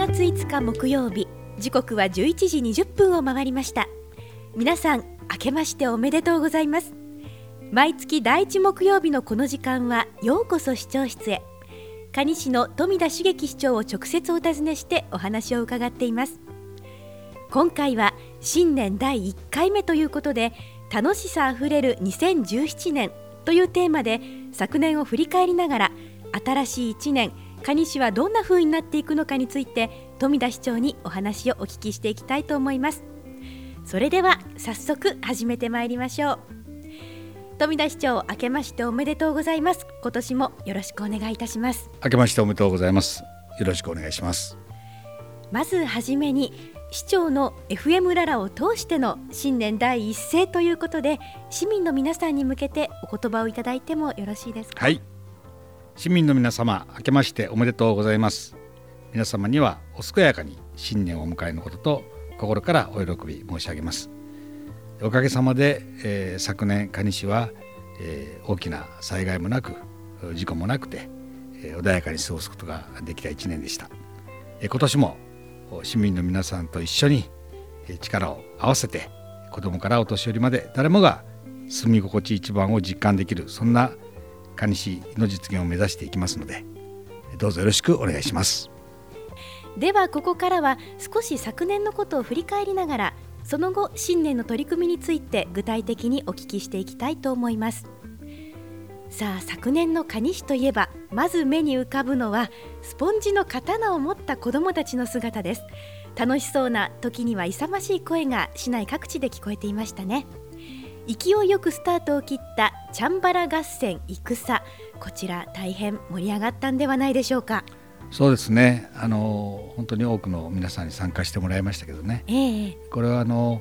月5日木曜日、時刻は11時20分を回りました。皆さん明けましておめでとうございます。毎月第1木曜日のこの時間はようこそ視聴室へ。蟹市の富田茂樹市長を直接お尋ねしてお話を伺っています。今回は新年第1回目ということで、楽しさあふれる2017年というテーマで昨年を振り返りながら、新しい1年蟹市はどんな風になっていくのかについて富田市長にお話をお聞きしていきたいと思います。それでは早速始めてまいりましょう。富田市長、明けましておめでとうございます。今年もよろしくお願いいたします。 明けましておめでとうございます。よろしくお願いします。 まずはじめに、市長の FM ララを通しての新年第一声ということで、市民の皆さんに向けてお言葉をいただいてもよろしいですか。 はい、市民の皆様、明けましておめでとうございます。皆様にはお健やかに新年をお迎えのことと心からお喜び申し上げます。おかげさまで、昨年蟹市は、大きな災害もなく事故もなくて、穏やかに過ごすことができた1年でした。今年も市民の皆さんと一緒に力を合わせて、子どもからお年寄りまで誰もが住み心地一番を実感できる、そんな蟹市の実現を目指していきますので、どうぞよろしくお願いします。 ではここからは少し昨年のことを振り返りながら、その後新年の取り組みについて具体的にお聞きしていきたいと思います。さあ、昨年の蟹市といえばまず目に浮かぶのはスポンジの刀を持った子どもたちの姿です。楽しそうな、時には勇ましい声が市内各地で聞こえていましたね。勢いよくスタートを切ったチャンバラ合戦戦、こちら大変盛り上がったんではないでしょうか。 そうですね、本当に多くの皆さんに参加してもらいましたけどね、これは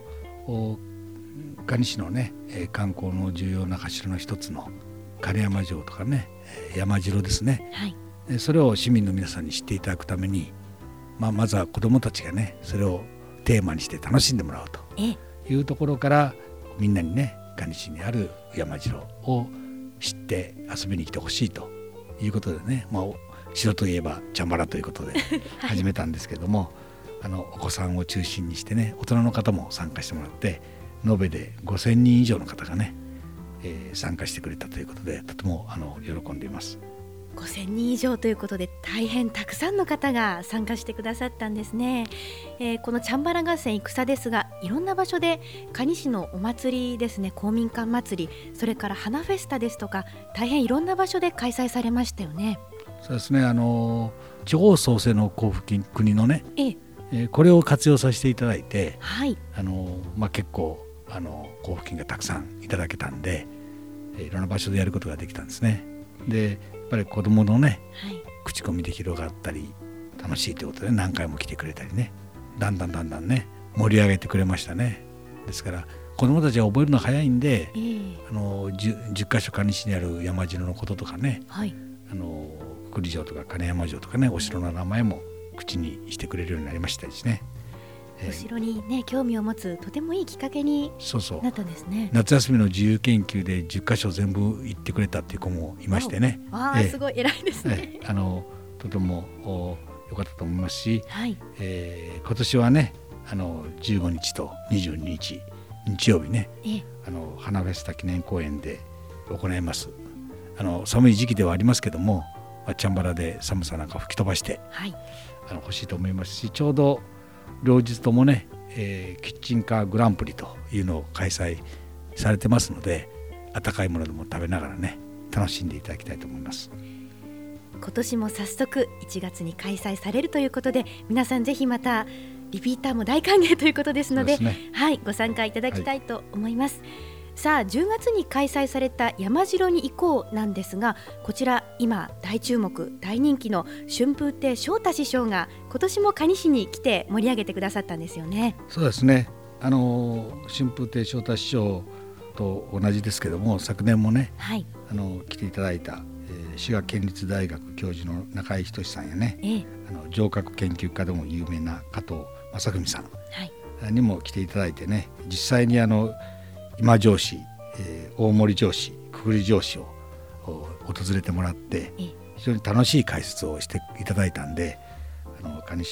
蟹市のね、観光の重要な柱の一つの金山城とかね、山城ですね、それを市民の皆さんに知っていただくために、まずは子どもたちがね、それをテーマにして楽しんでもらおうというところから、みんなにね、蟹市にある山城を知って遊びに来てほしいということでね、城といえばチャンバラということで始めたんですけども、お子さんを中心にしてね、大人の方も参加してもらって、延べで5000人以上の方がね、参加してくれたということで、とても喜んでいます。 5000人以上ということで、大変たくさんの方が参加してくださったんですね。このチャンバラ合戦戦ですが、いろんな場所で蟹市のお祭りですね、公民館祭り、それから花フェスタですとか、大変いろんな場所で開催されましたよね。 そうですね、地方創生の交付金、国のね、これを活用させていただいて、結構交付金がたくさんいただけたんで、いろんな場所でやることができたんですね。で、やっぱり子どものね、口コミで広がったり楽しいということで何回も来てくれたりね、だんだんね、盛り上げてくれましたね。ですから子どもたちは覚えるの早いんで、10カ所蟹市にある山城のこととかね、栗城とか金山城とかね、お城の名前も口にしてくれるようになりましたですね。 お城にね、興味を持つとてもいいきっかけになったんですね。 夏休みの自由研究で10カ所全部行ってくれたっていう子もいましてね、 すごい偉いですね。 とても良かったと思いますし、今年はね、15日と22日日曜日ね、花フェスタ記念公園で行います。寒い時期ではありますけども、チャンバラで寒さなんか吹き飛ばして、欲しいと思いますし、ちょうど両日ともね、キッチンカーグランプリというのを開催されてますので、温かいものでも食べながらね、楽しんでいただきたいと思います。 今年も早速1月に開催されるということで、皆さんぜひまたリピーターも大歓迎ということですので、ご参加いただきたいと思います。さあ、10月に開催された山城に行こうなんですが、こちら今大注目大人気の春風亭昇太師匠が今年も蟹市に来て盛り上げてくださったんですよね。 そうですね、春風亭昇太師匠と同じですけども、昨年もね、来ていただいた、滋賀県立大学教授の中井仁さんやね、城郭研究家でも有名な加藤正文さんにも来ていただいてね、実際に今城市、大森城市、くくり城市を訪れてもらって、非常に楽しい解説をしていただいたんで、蟹市の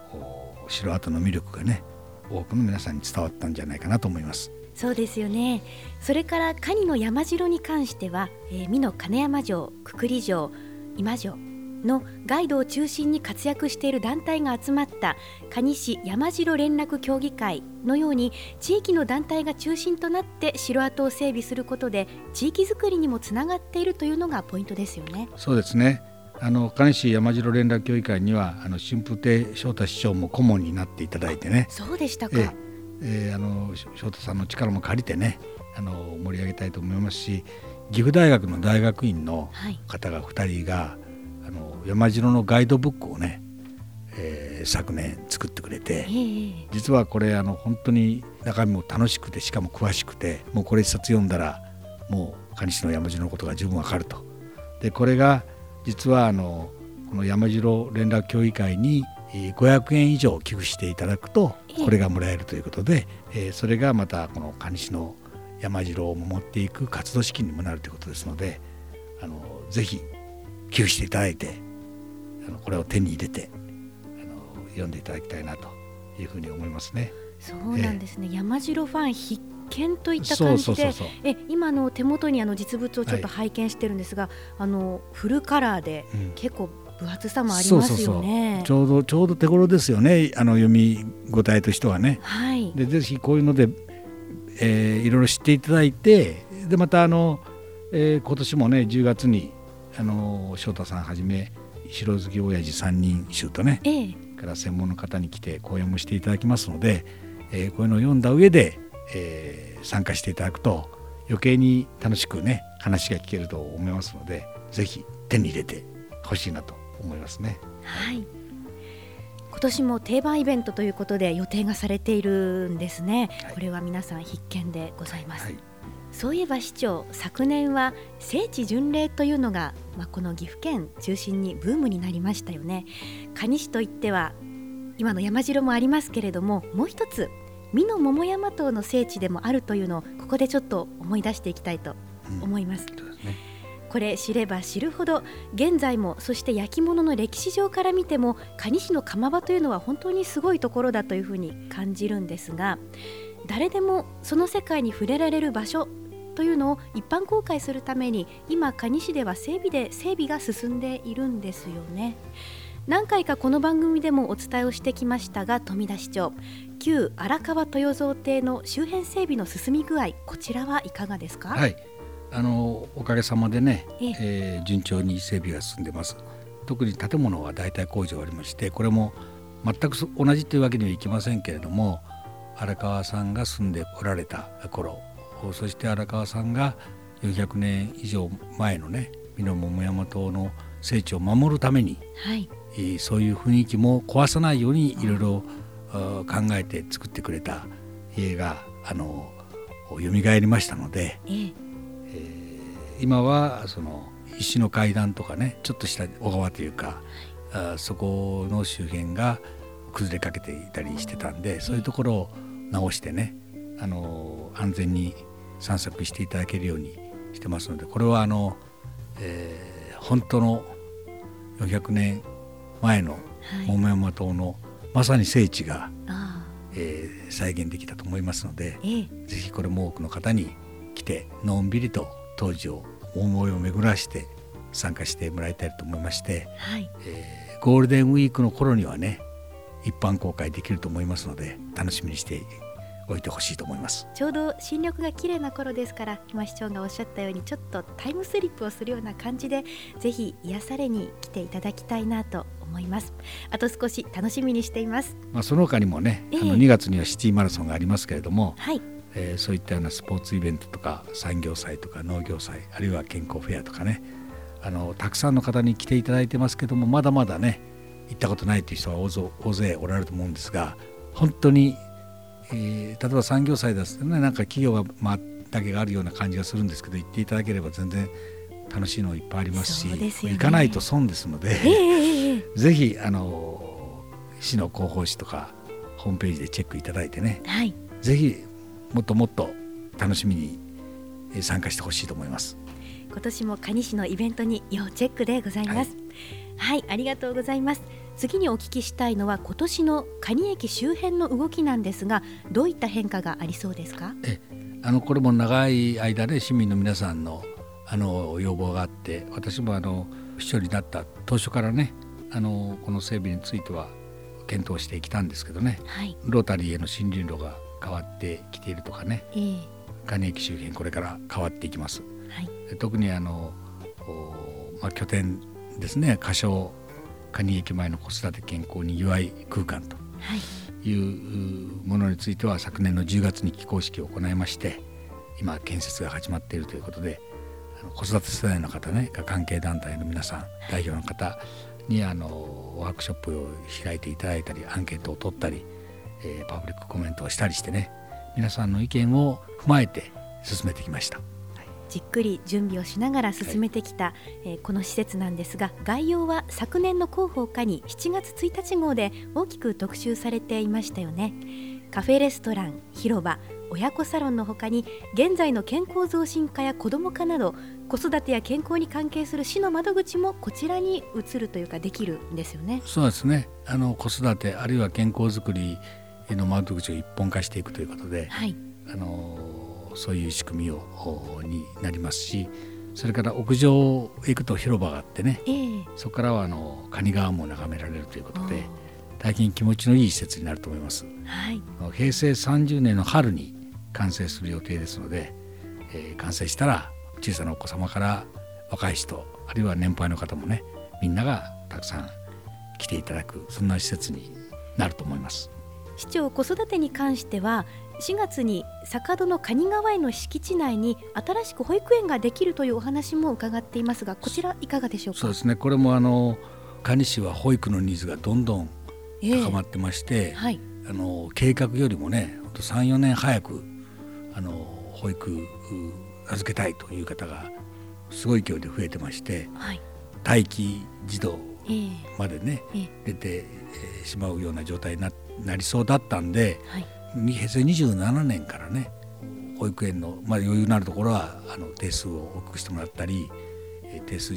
城跡の魅力がね多くの皆さんに伝わったんじゃないかなと思います。 そうですよね。それから蟹の山城に関しては、美濃金山城、くくり城、今城のガイドを中心に活躍している団体が集まった蟹市山城連絡協議会のように地域の団体が中心となって城跡を整備することで地域づくりにもつながっているというのがポイントですよね。 そうですね。蟹市山城連絡協議会には春風亭昇太市長も顧問になっていただいてね。 そうでしたか。 昇太さんの力も借りてね盛り上げたいと思いますし、岐阜大学の大学院の方が2人が、山城のガイドブックをね、昨年作ってくれて、実はこれ本当に中身も楽しくてしかも詳しくて、もうこれ一冊読んだらもう蟹市の山城のことが十分わかると。でこれが実はこの山城連絡協議会に500円以上寄付していただくとこれがもらえるということで、それがまたこの蟹市の山城を守っていく活動資金にもなるということですので、ぜひ寄付していただいてこれを手に入れて読んでいただきたいなというふうに思いますね。 そうなんですね。山城ファン必見といった感じで、今手元に実物をちょっと拝見してるんですが、フルカラーで結構分厚さもありますよね。 ちょうど手頃ですよね、読み応えとしてはね。でぜひこういうので、いろいろ知っていただいて、でまた今年もね10月に翔太さんはじめ城好き親父3人衆とね、から専門の方に来て講演もしていただきますので、こういうのを読んだ上で、参加していただくと余計に楽しくね話が聞けると思いますので、ぜひ手に入れてほしいなと思いますね。 今年も定番イベントということで予定がされているんですね。これは皆さん必見でございます。そういえば市長、昨年は聖地巡礼というのが、この岐阜県中心にブームになりましたよね。蟹市といっては今の山城もありますけれども、もう一つ美濃桃山島の聖地でもあるというのをここでちょっと思い出していきたいと思います。これ知れば知るほど現在も、そして焼き物の歴史上から見ても蟹市の釜場というのは本当にすごいところだというふうに感じるんですが、誰でもその世界に触れられる場所というのを一般公開するために今蟹市では整備が進んでいるんですよね。何回かこの番組でもお伝えをしてきましたが、富田市長、旧荒川豊蔵邸の周辺整備の進み具合、こちらはいかがですか？ おかげさまでね、順調に整備が進んでます。特に建物は大体工事がありまして、これも全く同じというわけにはいきませんけれども、荒川さんが住んでおられた頃、そして荒川さんが400年以上前のね美濃桃山島の聖地を守るために、そういう雰囲気も壊さないようにいろいろ考えて作ってくれた家が蘇りましたので、今はその石の階段とかね、ちょっとした小川というか、そこの周辺が崩れかけていたりしてたんで、そういうところを直してね、安全に散策していただけるようにしてますので、これは本当の400年前の桃山島のまさに聖地が、再現できたと思いますので、ぜひこれも多くの方に来てのんびりと当時を思いを巡らして参加してもらいたいと思いまして、ゴールデンウィークの頃にはね一般公開できると思いますので、楽しみにしておいてほしいと思います。 ちょうど新緑が綺麗な頃ですから、今市長がおっしゃったようにちょっとタイムスリップをするような感じで、ぜひ癒されに来ていただきたいなと思います。あと少し楽しみにしています。 その他にもね、2月にはシティマラソンがありますけれども、そういったようなスポーツイベントとか産業祭とか農業祭、あるいは健康フェアとかね、たくさんの方に来ていただいてますけども、まだまだね行ったことないという人は大勢おられると思うんですが、本当に例えば産業祭ですとね、なんか企業がだけがあるような感じがするんですけど、行っていただければ全然楽しいのいっぱいありますし、行かないと損ですので、ぜひ市の広報誌とかホームページでチェックいただいてね、ぜひもっともっと楽しみに参加してほしいと思います。 今年も蟹市のイベントに要チェックでございます。ありがとうございます。 次にお聞きしたいのは今年の蟹駅周辺の動きなんですが、どういった変化がありそうですか？ これも長い間で市民の皆さんの要望があって、私も市長になった当初からねこの整備については検討してきたんですけどね、はい、ロータリーへの森林路が変わってきているとかね、蟹駅周辺これから変わっていきます、はい、特に拠点ですね、仮称蟹駅前の子育て健康にぎわい空間というものについては昨年の10月に起工式を行いまして、今建設が始まっているということで、子育て世代の方ね、関係団体の皆さん、代表の方にワークショップを開いていただいたり、アンケートを取ったり、パブリックコメントをしたりしてね、皆さんの意見を踏まえて進めてきました。 じっくり準備をしながら進めてきた、この施設なんですが、概要は昨年の広報課に7月1日号で大きく特集されていましたよね。カフェレストラン、広場、親子サロンの他に現在の健康増進課や子ども課など子育てや健康に関係する市の窓口もこちらに移るというかできるんですよね。 そうですね、子育てあるいは健康づくりの窓口を一本化していくということで、はい、そういう仕組みになりますし、それから屋上へ行くと広場があってね、そこからは蟹川も眺められるということで大変気持ちのいい施設になると思います、はい、平成30年の春に完成する予定ですので、完成したら小さなお子様から若い人、あるいは年配の方もね、みんながたくさん来ていただく、そんな施設になると思います。 市長、子育てに関しては4月に坂戸の蟹川園の敷地内に新しく保育園ができるというお話も伺っていますが、こちらいかがでしょうか？ そうですね、これも蟹市は保育のニーズがどんどん高まってまして、はい、計画よりもね 3,4 年早く保育預けたいという方がすごい勢いで増えてまして、はい、待機児童までね、出てしまうような状態に なりそうだったんで、はい、平成27年からね保育園の、余裕のあるところは定数を多くしてもらったり、定数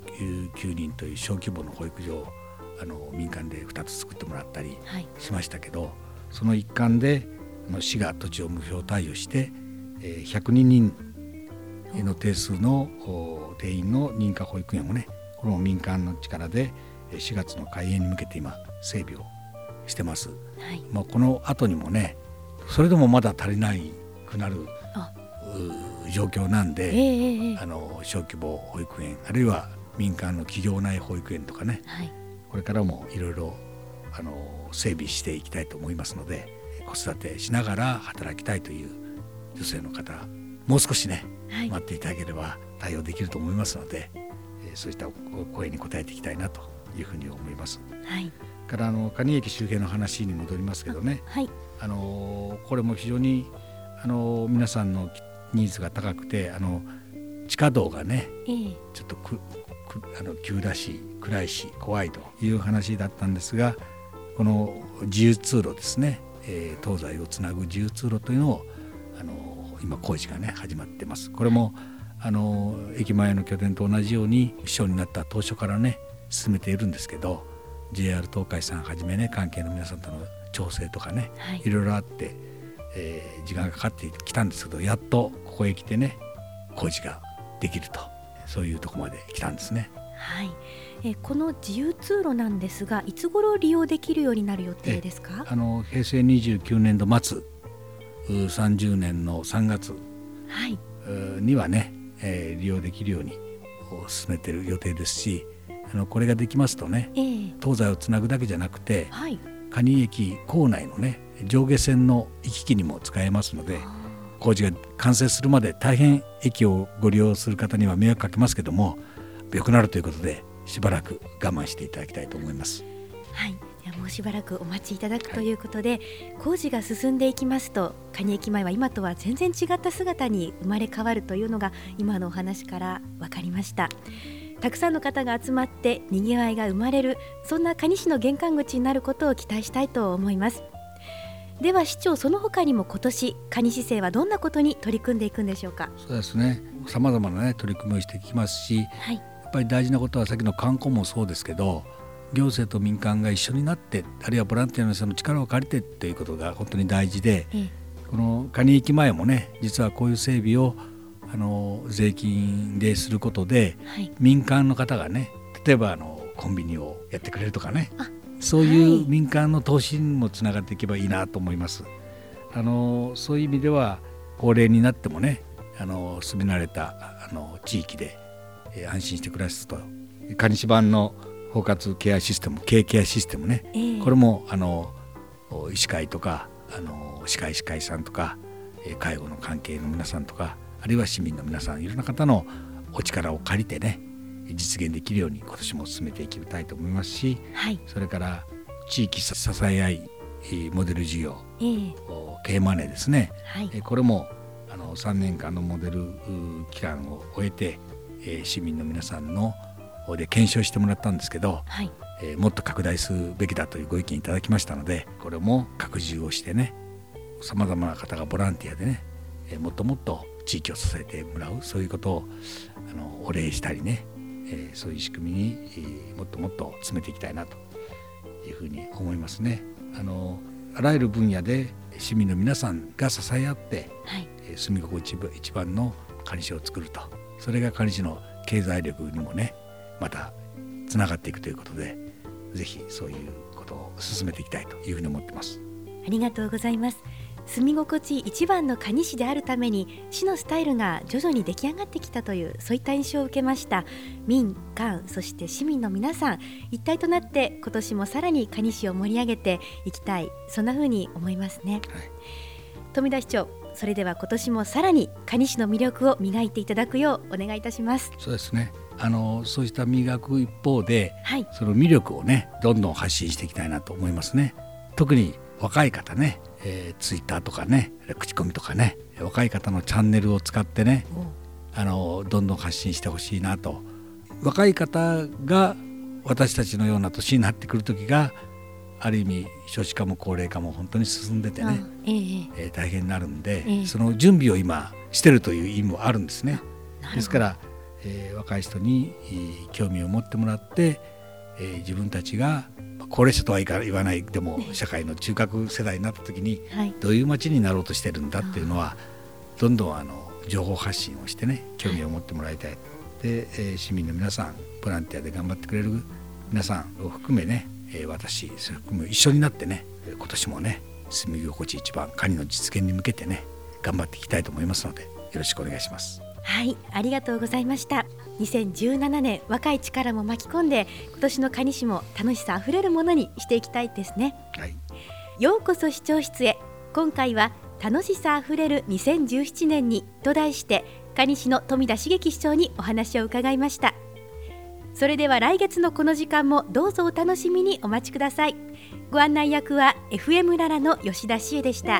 19人という小規模の保育所を民間で2つ作ってもらったりしましたけど、はい、その一環で市が土地を無償貸与して102人の定数の定員の認可保育園をね、これも民間の力で4月の開園に向けて今整備をしてます、はい、この後にもね、それでもまだ足りないくなる状況なんで、小規模保育園あるいは民間の企業内保育園とかね、はい、これからもいろいろ整備していきたいと思いますので、子育てしながら働きたいという女性の方、もう少しね、はい、待っていただければ対応できると思いますので、そういった声に応えていきたいなというふうに思います、はい、から蟹駅周辺の話に戻りますけどね、はい、これも非常に皆さんのニーズが高くて、地下道がね、ちょっと急だし暗いし怖いという話だったんですが、この自由通路ですね、東西をつなぐ自由通路というのを今工事がね始まってます。これも駅前の拠点と同じように市長になった当初からね進めているんですけど、 JR 東海さんはじめね、関係の皆さんとの調整とかね、はい、いろいろあって、時間がかかってきたんですけど、やっとここへ来てね工事ができると、そういうところまで来たんですね。 はい、この自由通路なんですが、いつ頃利用できるようになる予定ですか？ 平成29年度末30年の3月にはね、利用できるように進めている予定ですし、これができますとね、東西をつなぐだけじゃなくて、はい、蟹駅構内のね上下線の行き来にも使えますので、工事が完成するまで大変駅をご利用する方には迷惑かけますけども、良くなるということでしばらく我慢していただきたいと思います。 はい、もうしばらくお待ちいただくということで、はい、工事が進んでいきますと蟹駅前は今とは全然違った姿に生まれ変わるというのが今のお話から分かりました。たくさんの方が集まってにぎわいが生まれる、そんな蟹市の玄関口になることを期待したいと思います。では市長、その他にも今年蟹市政はどんなことに取り組んでいくんでしょうか？ そうですね、さまざまな、取り組みをしていきますし、はい、やっぱり大事なことはさっきの観光もそうですけど、 行政と民間が一緒になって、あるいはボランティアの人の力を借りてということが本当に大事で、この蟹駅前もね、実はこういう整備を税金ですることで、民間の方がね、例えばコンビニをやってくれるとかね、そういう民間の投資にもつながっていけばいいなと思います。そういう意味では高齢になってもね、住み慣れた地域で、安心して暮らすと、蟹市版の包括ケアシステム、経営ケアシステムね、これも医師会とか歯科医師会さんとか、介護の関係の皆さんとか、あるいは市民の皆さん、いろんな方のお力を借りてね、実現できるように今年も進めていきたいと思いますし、それから地域支え合いモデル事業、Kマネーですね、これも3年間のモデル期間を終えて、市民の皆さんので検証してもらったんですけど、もっと拡大すべきだというご意見いただきましたので、これも拡充をしてね、さまざまな方がボランティアでね、もっともっと地域を支えてもらう、そういうことをお礼したりね、そういう仕組みにもっともっと詰めていきたいなというふうに思いますね。あらゆる分野で市民の皆さんが支え合って、住み心地一番の蟹市を作ると、それが蟹市の経済力にもね、またつながっていくということで、ぜひそういうことを進めていきたいというふうに思ってます。 ありがとうございます。住み心地一番の蟹市であるために、市のスタイルが徐々に出来上がってきたという、そういった印象を受けました。民間そして市民の皆さん一体となって、今年もさらに蟹市を盛り上げていきたい、そんなふうに思いますね。富田市長、それでは今年もさらに蟹市の魅力を磨いていただくようお願いいたします。 そうですね、そうした磨く一方で、その魅力をね、どんどん発信していきたいなと思いますね。特に若い方ね、ツイッターとかね、口コミとかね、若い方のチャンネルを使ってね、どんどん発信してほしいなと。若い方が私たちのような年になってくる時が、ある意味少子化も高齢化も本当に進んでてね、大変になるんで、その準備を今してるという意味もあるんですね。ですから、若い人に興味を持ってもらって、自分たちが高齢者とは言わないでも社会の中核世代になった時に、どういう街になろうとしてるんだっていうのは、どんどん情報発信をしてね、興味を持ってもらいたい。で、市民の皆さん、ボランティアで頑張ってくれる皆さんを含めね、私それ含め一緒になってね、今年もね、住み心地一番蟹の実現に向けてね、頑張っていきたいと思いますので、よろしくお願いします。 はい、ありがとうございました。2017年、若い力も巻き込んで、今年の蟹市も楽しさあふれるものにしていきたいですね。ようこそ市長室へ。今回は楽しさあふれる2017年にと題して、蟹市の富田茂樹市長にお話を伺いました。それでは来月のこの時間もどうぞお楽しみにお待ちください。ご案内役は FM ララの吉田志恵でした。